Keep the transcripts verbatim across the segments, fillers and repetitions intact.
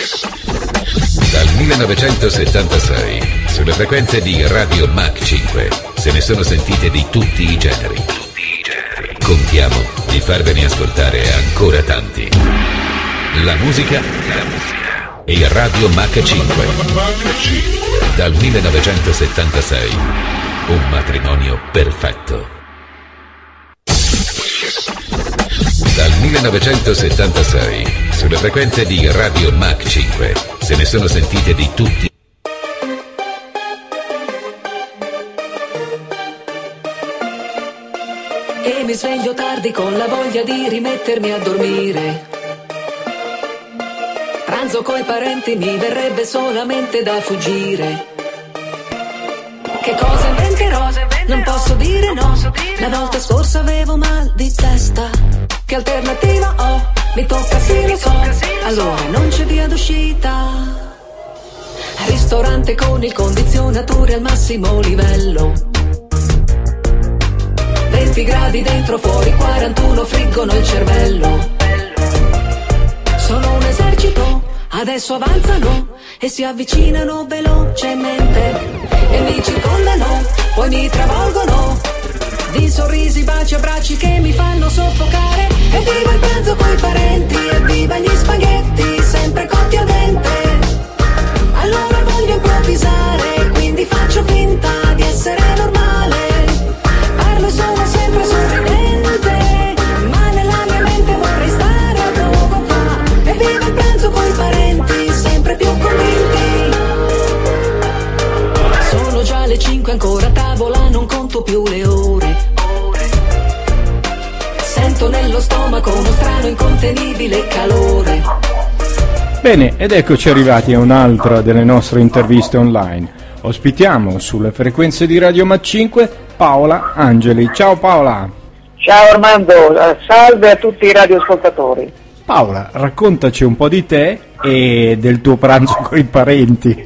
Dal millenovecentosettantasei, sulle frequenze di Radio Mach cinque, se ne sono sentite di tutti i generi. Contiamo di farvene ascoltare ancora tanti. La musica, la musica e Radio Mach cinque. Dal millenovecentosettantasei, un matrimonio perfetto. Dal millenovecentosettantasei, sulle frequenze di Radio Mach cinque, se ne sono sentite di tutti. E mi sveglio tardi con la voglia di rimettermi a dormire. Pranzo coi parenti, mi verrebbe solamente da fuggire. Che cosa inventerò? Non posso dire no. La volta scorsa avevo mal di testa. Che alternativa ho? Mi tocca sì, lo so. Allora non c'è via d'uscita. Ristorante con il condizionatore al massimo livello. venti gradi dentro, fuori quarantuno, friggono il cervello. Sono un esercito, adesso avanzano e si avvicinano velocemente. E mi circondano, poi mi travolgono. Di sorrisi, baci, abbracci che mi fanno soffocare. Evviva il pranzo coi parenti, evviva gli spaghetti, sempre cotti al dente. Allora voglio improvvisare, quindi faccio finta di essere normale. Parlo e sono sempre sorridente, ma nella mia mente vorrei stare a Bogotà. Evviva il pranzo coi parenti, sempre più convinti. Sono già le cinque, ancora a tavola, non conto più le ore. Sento nello stomaco uno strano incontenibile calore. Bene, ed eccoci arrivati a un'altra delle nostre interviste online. Ospitiamo sulle frequenze di Radio Mach cinque Paola Angeli. Ciao Paola. Ciao Armando, salve a tutti i radioascoltatori. Paola, raccontaci un po' di te e del tuo pranzo con i parenti.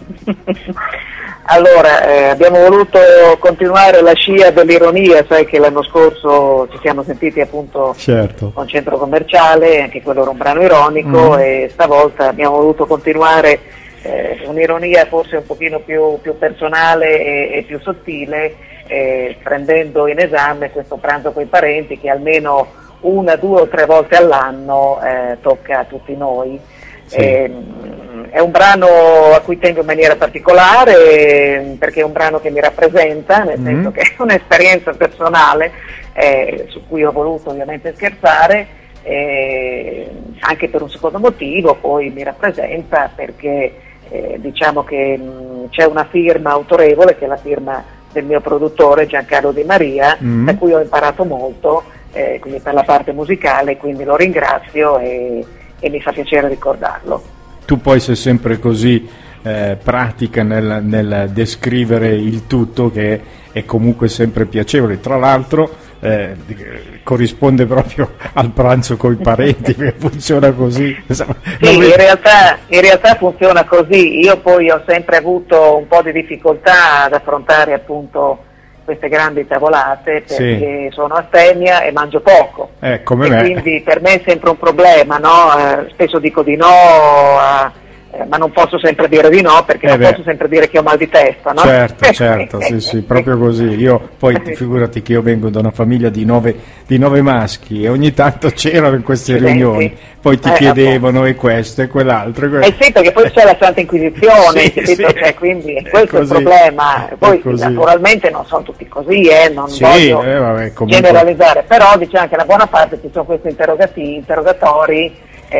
Allora, eh, abbiamo voluto continuare la scia dell'ironia, sai che l'anno scorso ci siamo sentiti appunto certo. con centro commerciale, anche quello era un brano ironico, mm. e stavolta abbiamo voluto continuare eh, un'ironia forse un pochino più, più personale e, e più sottile, eh, prendendo in esame questo pranzo con i parenti che almeno una, due o tre volte all'anno eh, tocca a tutti noi. Sì. Eh, è un brano a cui tengo in maniera particolare perché è un brano che mi rappresenta, nel mm-hmm. senso che è un'esperienza personale eh, su cui ho voluto ovviamente scherzare, eh, anche per un secondo motivo. Poi mi rappresenta perché eh, diciamo che mh, c'è una firma autorevole che è la firma del mio produttore Giancarlo Di Maria, mm-hmm. da cui ho imparato molto, eh, quindi per la parte musicale, quindi lo ringrazio e e mi fa piacere ricordarlo. Tu poi sei sempre così eh, pratica nel, nel descrivere il tutto, che è comunque sempre piacevole. Tra l'altro eh, corrisponde proprio al pranzo coi parenti, che funziona così. Sì, in realtà, in realtà funziona così. Io poi ho sempre avuto un po' di difficoltà ad affrontare appunto queste grandi tavolate perché sì. sono astemia e mangio poco, eh, come e me. Quindi per me è sempre un problema, no? Eh, spesso dico di no, eh, eh, ma non posso sempre dire di no perché eh non beh. posso sempre dire che ho mal di testa, no? Certo, certo, sì, sì, proprio così. Io poi figurati che io vengo da una famiglia di nove, di nove maschi e ogni tanto c'erano in queste sì, riunioni, sì. poi ti eh, chiedevano appunto. e questo e quell'altro. E questo. Eh sì, perché poi c'è la Santa Inquisizione, sì, sì. Cioè, quindi è questo è il problema. Poi naturalmente non sono tutti così, eh, non sì, voglio eh, vabbè, comunque... generalizzare, però diciamo che la buona parte ci sono questi interrogativi, interrogatori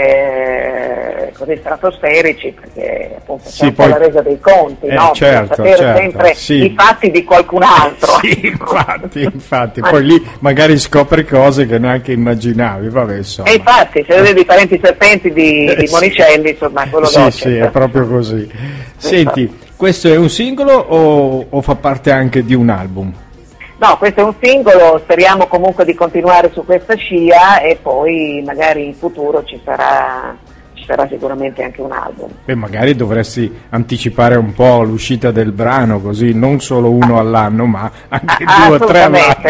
eh, così stratosferici, perché appunto c'è sì, un poi... po' la resa dei conti, eh, no? Certo, per sapere certo, sempre sì. i fatti di qualcun altro. Sì, infatti, infatti, poi lì magari scopri cose che neanche immaginavi, vabbè, insomma. E infatti, se vedi i parenti serpenti di, eh, di Monicelli, insomma, quello sì, dolce. Sì, è proprio così. Senti, questo è un singolo o, o fa parte anche di un album? No, questo è un singolo, speriamo comunque di continuare su questa scia e poi magari in futuro ci sarà, ci sarà sicuramente anche un album. Beh, magari dovresti anticipare un po' l'uscita del brano, così non solo uno all'anno, ma anche ah, due o tre all'anno.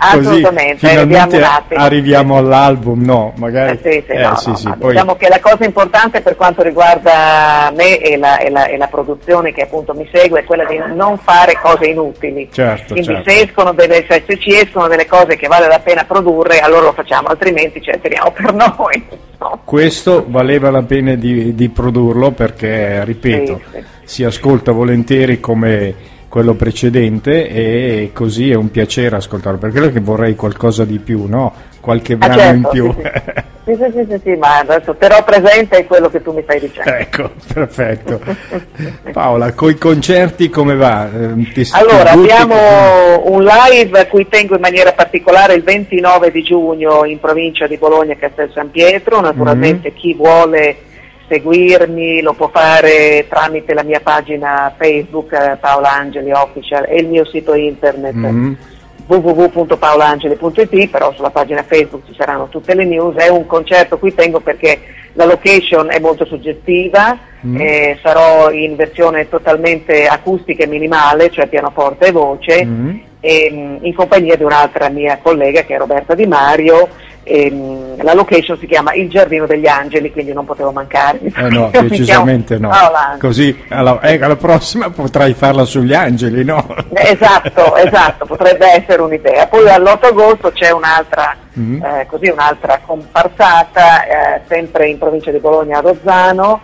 Assolutamente, finalmente arriviamo all'album, no, magari. Eh, sì, sì, eh, no, sì, no, sì, no. poi... Diciamo che la cosa importante per quanto riguarda me e la, e, la, e la produzione che appunto mi segue è quella di non fare cose inutili. Certo, Quindi certo. se escono delle, se, se ci escono delle cose che vale la pena produrre, allora lo facciamo, altrimenti ce le teniamo per noi. No. Questo valeva la pena di, di produrlo perché, ripeto, sì, sì. si ascolta volentieri come quello precedente e così è un piacere ascoltarlo, per quello che vorrei qualcosa di più, no? Qualche brano ah, certo, in più. Sì sì. sì, sì, sì, sì, ma adesso terrò presente quello che tu mi stai dicendo. Ecco, perfetto. Paola, coi concerti come va? Ti, allora, ti abbiamo un live a cui tengo in maniera particolare il ventinove di giugno in provincia di Bologna, Castel San Pietro, naturalmente mm-hmm. chi vuole seguirmi lo può fare tramite la mia pagina Facebook eh, Paola Angeli Official e il mio sito internet mm-hmm. w w w punto paola angeli punto i t, però sulla pagina Facebook ci saranno tutte le news. È un concerto qui tengo perché la location è molto suggestiva, mm. eh, sarò in versione totalmente acustica e minimale, cioè pianoforte e voce, mm. e, in compagnia di un'altra mia collega che è Roberta Di Mario. E, la location si chiama Il Giardino degli Angeli, quindi non potevo mancare. Eh no, decisamente no. Così alla, eh, alla prossima potrai farla sugli angeli, no? Esatto, esatto, potrebbe essere un'idea. Poi all'otto agosto c'è un'altra, mm-hmm. eh, così un'altra comparsata, eh, sempre in provincia di Bologna a Rozzano.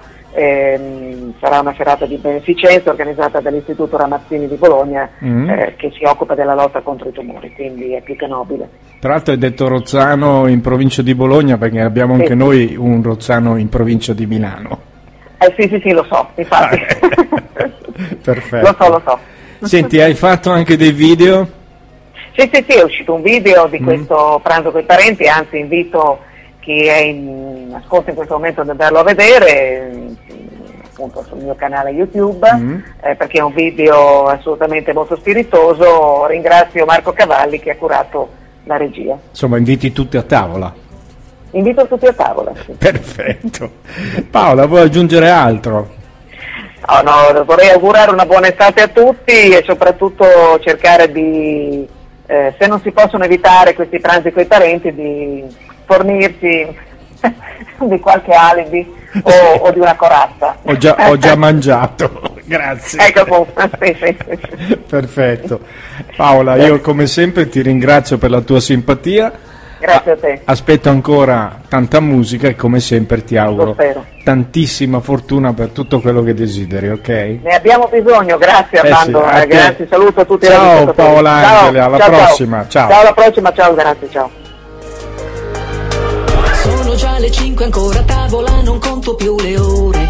Ehm, sarà una serata di beneficenza organizzata dall'Istituto Ramazzini di Bologna mm. eh, che si occupa della lotta contro i tumori, quindi è più che nobile. Tra l'altro hai detto Rozzano in provincia di Bologna perché abbiamo anche sì. noi un Rozzano in provincia di Milano. Eh sì sì sì lo so, infatti. Perfetto. Lo so, lo so. Senti, hai fatto anche dei video? Sì sì sì, è uscito un video di mm. questo pranzo con i parenti, anzi invito chi è in ascolto in questo momento ad andarlo a vedere appunto sul mio canale YouTube mm. eh, perché è un video assolutamente molto spiritoso. Ringrazio Marco Cavalli che ha curato la regia. Insomma, inviti tutti a tavola. Invito tutti a tavola, sì. Perfetto. Paola, vuoi aggiungere altro? No, no, vorrei augurare una buona estate a tutti e soprattutto cercare di, eh, se non si possono evitare questi pranzi con i parenti, di fornirsi di qualche alibi o, o di una corazza. Ho già, ho già mangiato, grazie. Ecco, sì, sì, sì. Perfetto. Paola, io come sempre ti ringrazio per la tua simpatia. Grazie a te. Aspetto ancora tanta musica e come sempre ti auguro tantissima fortuna per tutto quello che desideri, ok? Ne abbiamo bisogno, grazie Armando, eh sì, eh, grazie, saluto a tutti. Ciao Paola Angeli, alla ciao, prossima, ciao. Ciao, alla prossima, ciao, grazie, ciao. Sono già le cinque ancora a tavola, non conto più le ore.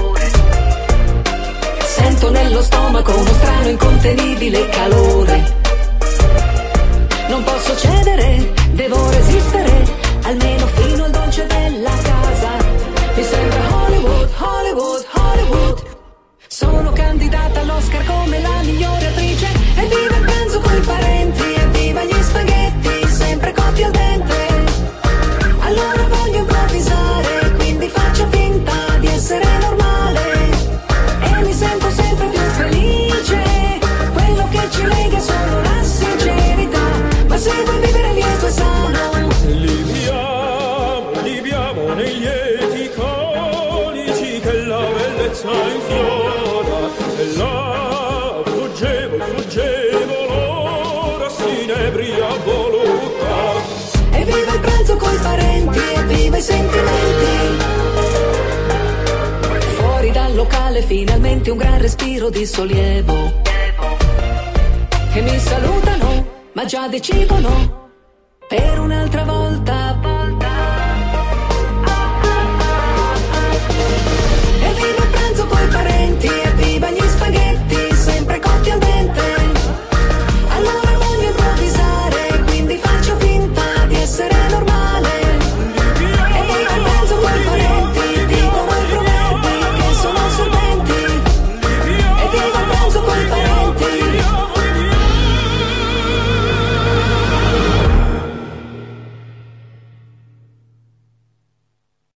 Sento nello stomaco uno strano incontenibile calore. Non posso cedere, devo resistere, almeno fino al dolce della casa. Mi sembra Hollywood, Hollywood, Hollywood. Sono candidata all'Oscar come la migliore attrice. E viva il pranzo con i parenti, e viva gli spaghetti, sempre cotti al dente. Allora voglio improvvisare, quindi faccio finta di essere normale. E mi sento sempre più felice, quello che ci lega è solo la sincerità. Ma se vuoi vivere lieto e sano, liviamo, liviamo nei lieti conici che la bellezza infiora. E là fuggevo, fuggevo, l'ora si inebria voluta. E viva il pranzo coi parenti, e viva i sentimenti. Fuori dal locale finalmente un gran respiro di sollievo. Che mi salutano, ma già decidono per un'altra